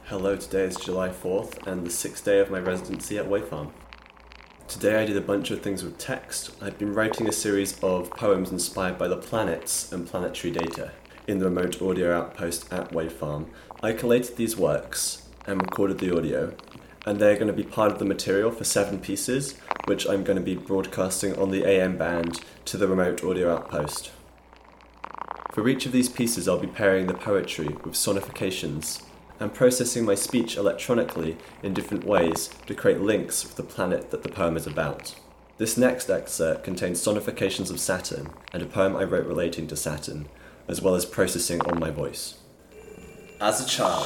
Hello, today is July 4th and the 6th day of my residency at Wayfarm. Today I did a bunch of things with text. I've been writing a series of poems inspired by the planets and planetary data in the remote audio outpost at Wayfarm. I collated these works and recorded the audio, and they're going to be part of the material for 7 pieces, which I'm going to be broadcasting on the AM band to the remote audio outpost. For each of these pieces I'll be pairing the poetry with sonifications and processing my speech electronically in different ways to create links with the planet that the poem is about. This next excerpt contains sonifications of Saturn and a poem I wrote relating to Saturn, as well as processing on my voice. As a child,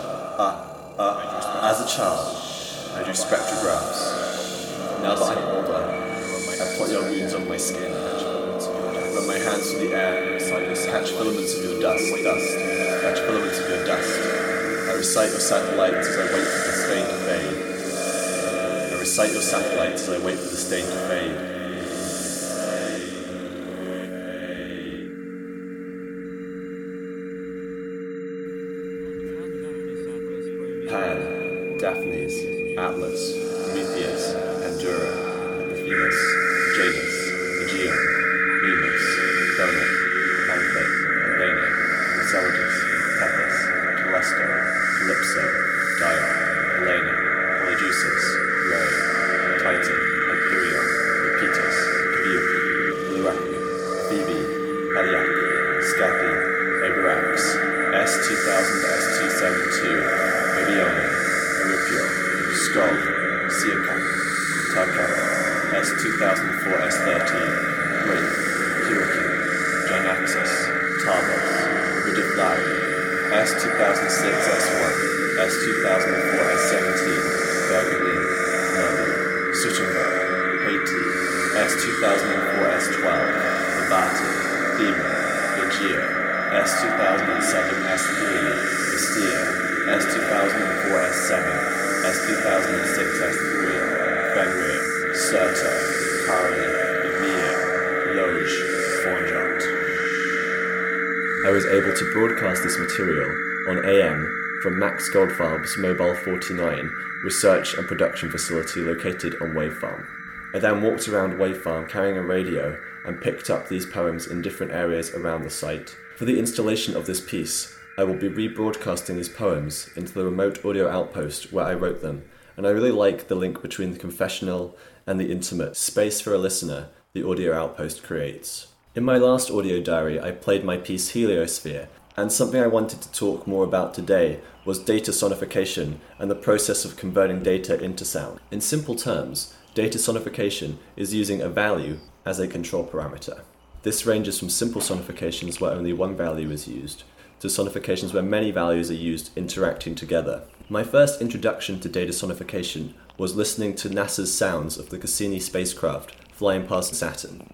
I do spectrographs. Now that I'm older, I plot your wounds on my skin. Run my hands through the air, catch filaments of your dust, catch filaments of your dust. I recite your satellites as I wait for the stain to fade. I recite your satellites as I wait for the stain to fade. Pan, Daphnes, Atlas, Prometheus, Pandora, Epiphanius, Janus, Aegean, Mimas, Chrono, Anthe, Athena, Enceladus, Tethys, Telesto, Calypso, Dion, Helena, Polyjuice, Rhea, Titan, Hyperion, Epictetus, Calliope, Lyracme, Phoebe, Haliacre, Scathi, Abrax, S2000 to S272, Babyone, Erupio, Skull, Siakan, Tarkan, S2004 S13, Great, Hurricane, Gynaxus, Tarvos, Ridiflari, S2006 S1, S2004 S17, Bergelin, Merlin, Suttenberg, Haiti, S2004 S12, Levati, Thema, Aegea, S2007 S3, Bastia, S2004 S7, S2006 S3, Fenrir, Surtur, Kari, Emir, Loge, Fornjot. I was able to broadcast this material on AM from Max Goldfarb's Mobile 49 research and production facility located on Wayfarm. I then walked around Wayfarm carrying a radio and picked up these poems in different areas around the site. For the installation of this piece, I will be rebroadcasting these poems into the remote audio outpost where I wrote them, and I really like the link between the confessional and the intimate space for a listener the audio outpost creates. In my last audio diary, I played my piece Heliosphere, and something I wanted to talk more about today was data sonification and the process of converting data into sound. In simple terms, data sonification is using a value as a control parameter. This ranges from simple sonifications where only one value is used, to sonifications where many values are used interacting together. My first introduction to data sonification was listening to NASA's sounds of the Cassini spacecraft flying past Saturn.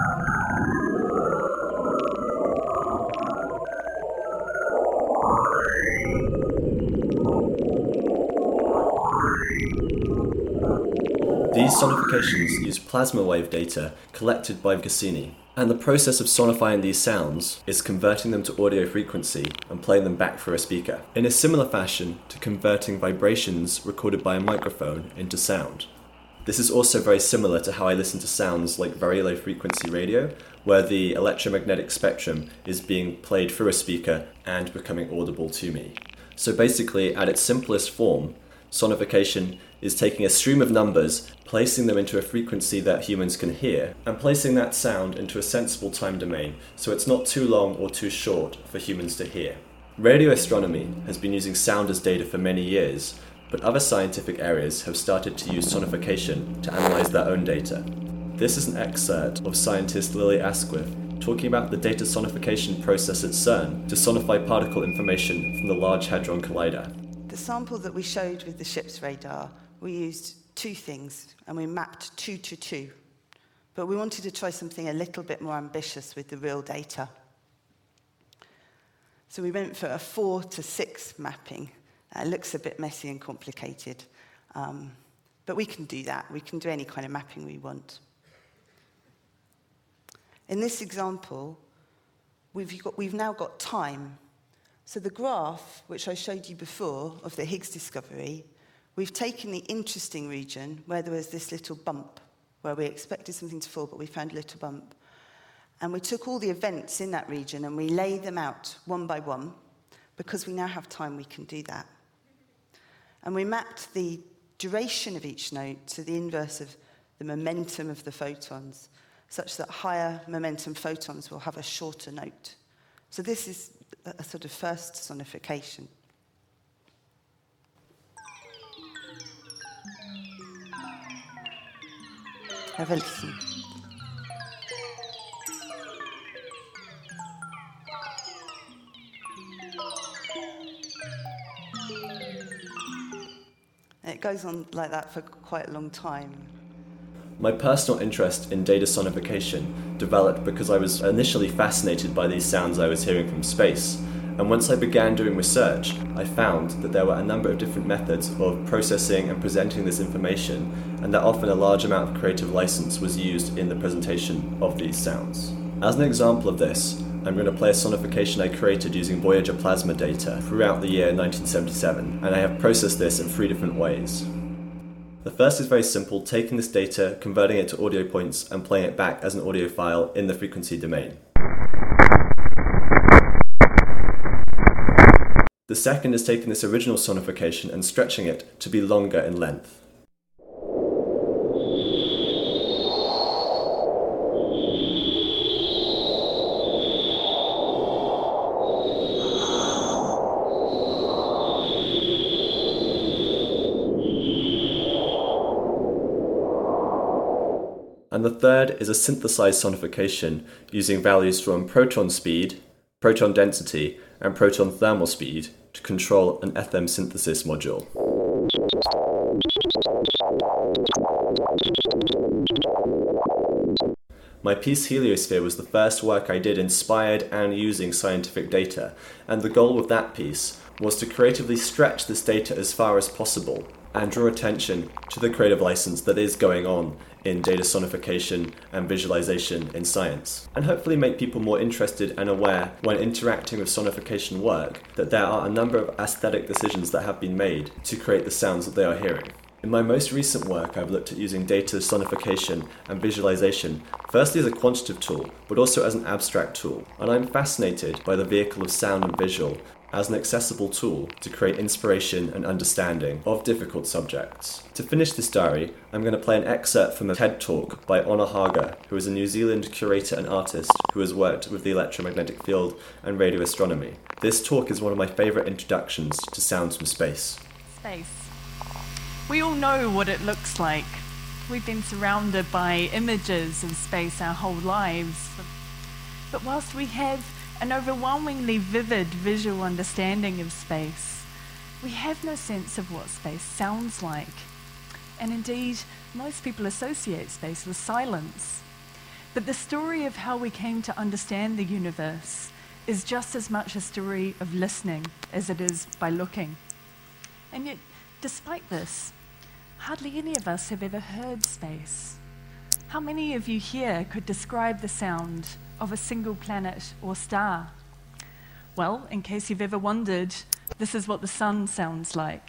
These sonifications use plasma wave data collected by Cassini, and the process of sonifying these sounds is converting them to audio frequency and playing them back for a speaker, in a similar fashion to converting vibrations recorded by a microphone into sound. This is also very similar to how I listen to sounds like very low frequency radio, where the electromagnetic spectrum is being played through a speaker and becoming audible to me. So basically, at its simplest form, sonification is taking a stream of numbers, placing them into a frequency that humans can hear, and placing that sound into a sensible time domain so it's not too long or too short for humans to hear. Radio astronomy has been using sound as data for many years, but other scientific areas have started to use sonification to analyze their own data. This is an excerpt of scientist Lily Asquith talking about the data sonification process at CERN to sonify particle information from the Large Hadron Collider. The sample that we showed with the ship's radar, we used 2 things, and we mapped 2 to 2. But we wanted to try something a little bit more ambitious with the real data. So we went for a 4 to 6 mapping. It looks a bit messy and complicated, but we can do that. We can do any kind of mapping we want. In this example, we've now got time. So the graph, which I showed you before, of the Higgs discovery, we've taken the interesting region where there was this little bump, where we expected something to fall, but we found a little bump. And we took all the events in that region and we laid them out one by one. Because we now have time, we can do that. And we mapped the duration of each note to the inverse of the momentum of the photons, such that higher momentum photons will have a shorter note. So this is a sort of first sonification. Have a listen. And it goes on like that for quite a long time. My personal interest in data sonification developed because I was initially fascinated by these sounds I was hearing from space, and once I began doing research, I found that there were a number of different methods of processing and presenting this information, and that often a large amount of creative license was used in the presentation of these sounds. As an example of this, I'm going to play a sonification I created using Voyager plasma data throughout the year 1977, and I have processed this in 3 different ways. The first is very simple, taking this data, converting it to audio points, and playing it back as an audio file in the frequency domain. The second is taking this original sonification and stretching it to be longer in length. And the third is a synthesized sonification using values from proton speed, proton density, and proton thermal speed to control an FM synthesis module. My piece Heliosphere was the first work I did inspired and using scientific data, and the goal of that piece was to creatively stretch this data as far as possible and draw attention to the creative license that is going on in data sonification and visualization in science, and hopefully make people more interested and aware when interacting with sonification work that there are a number of aesthetic decisions that have been made to create the sounds that they are hearing. In my most recent work, I've looked at using data sonification and visualization, firstly as a quantitative tool, but also as an abstract tool, and I'm fascinated by the vehicle of sound and visual as an accessible tool to create inspiration and understanding of difficult subjects. To finish this diary, I'm going to play an excerpt from a TED Talk by Honor Haga, who is a New Zealand curator and artist who has worked with the electromagnetic field and radio astronomy. This talk is one of my favourite introductions to sounds from space. Space. We all know what it looks like. We've been surrounded by images of space our whole lives. But whilst we have an overwhelmingly vivid visual understanding of space, we have no sense of what space sounds like. And indeed, most people associate space with silence. But the story of how we came to understand the universe is just as much a story of listening as it is by looking. And yet, despite this, hardly any of us have ever heard space. How many of you here could describe the sound of a single planet or star? Well, in case you've ever wondered, this is what the sun sounds like.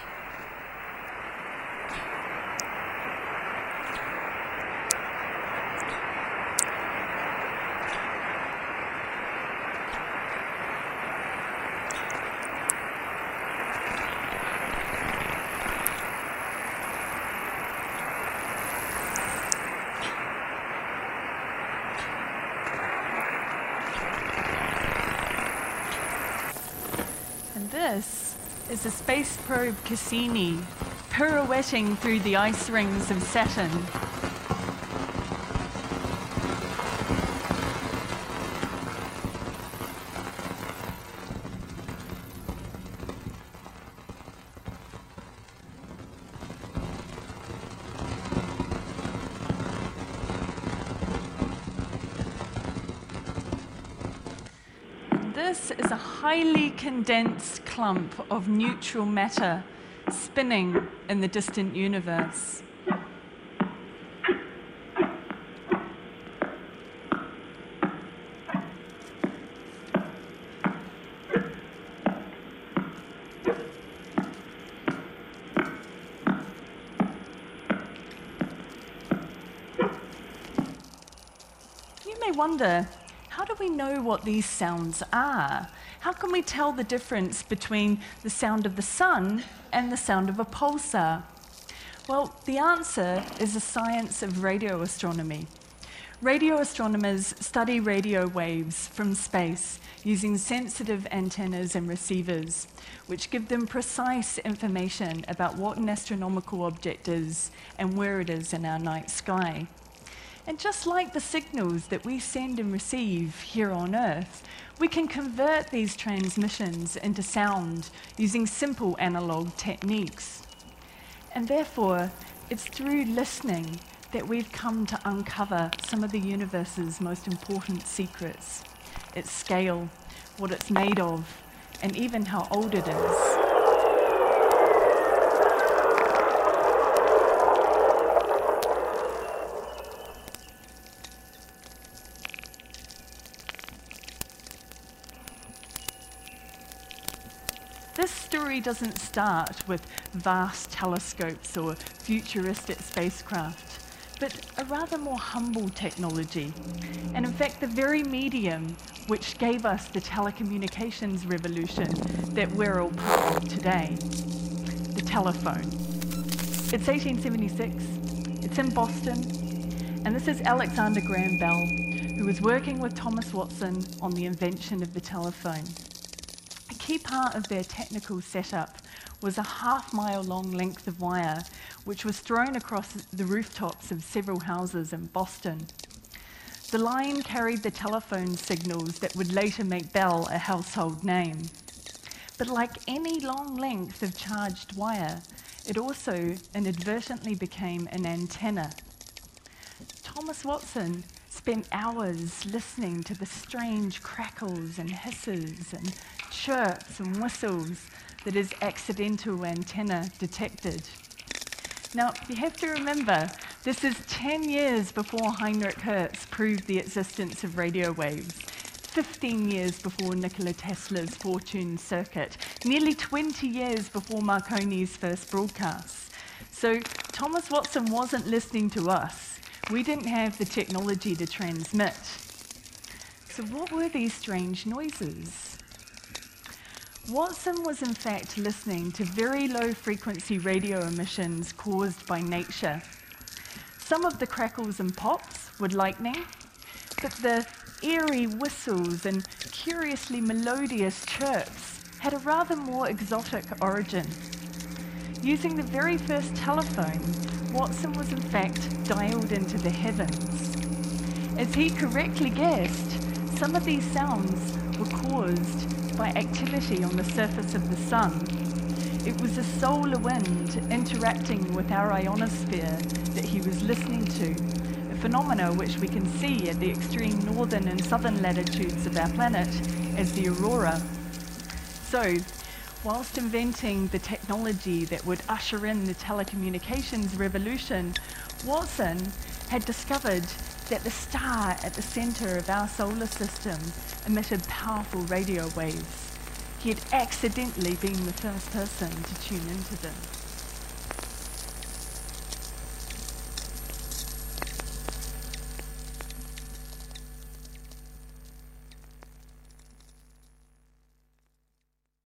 This is the space probe Cassini, pirouetting through the ice rings of Saturn. This is a highly condensed clump of neutral matter spinning in the distant universe. wonder, how do we know what these sounds are? How can we tell the difference between the sound of the sun and the sound of a pulsar? Well, the answer is the science of radio astronomy. Radio astronomers study radio waves from space using sensitive antennas and receivers, which give them precise information about what an astronomical object is and where it is in our night sky. And just like the signals that we send and receive here on Earth, we can convert these transmissions into sound using simple analog techniques. And therefore, it's through listening that we've come to uncover some of the universe's most important secrets: its scale, what it's made of, and even how old it is. This story doesn't start with vast telescopes or futuristic spacecraft, but a rather more humble technology. And in fact, the very medium which gave us the telecommunications revolution that we're all part of today, the telephone. It's 1876, it's in Boston, and this is Alexander Graham Bell, who was working with Thomas Watson on the invention of the telephone. A key part of their technical setup was a half-mile long length of wire which was thrown across the rooftops of several houses in Boston. The line carried the telephone signals that would later make Bell a household name. But like any long length of charged wire, it also inadvertently became an antenna. Thomas Watson spent hours listening to the strange crackles and hisses and chirps and whistles that his accidental antenna detected. Now, you have to remember, this is 10 years before Heinrich Hertz proved the existence of radio waves, 15 years before Nikola Tesla's fortune circuit, nearly 20 years before Marconi's first broadcasts. So Thomas Watson wasn't listening to us. We didn't have the technology to transmit. So what were these strange noises? Watson was in fact listening to very low-frequency radio emissions caused by nature. Some of the crackles and pops were lightning, but the eerie whistles and curiously melodious chirps had a rather more exotic origin. Using the very first telephone, Watson was in fact dialed into the heavens. As he correctly guessed, some of these sounds were caused by activity on the surface of the sun. It was a solar wind interacting with our ionosphere that he was listening to, a phenomena which we can see at the extreme northern and southern latitudes of our planet as the aurora. So, whilst inventing the technology that would usher in the telecommunications revolution, Watson had discovered that the star at the center of our solar system emitted powerful radio waves. He had accidentally been the first person to tune into them.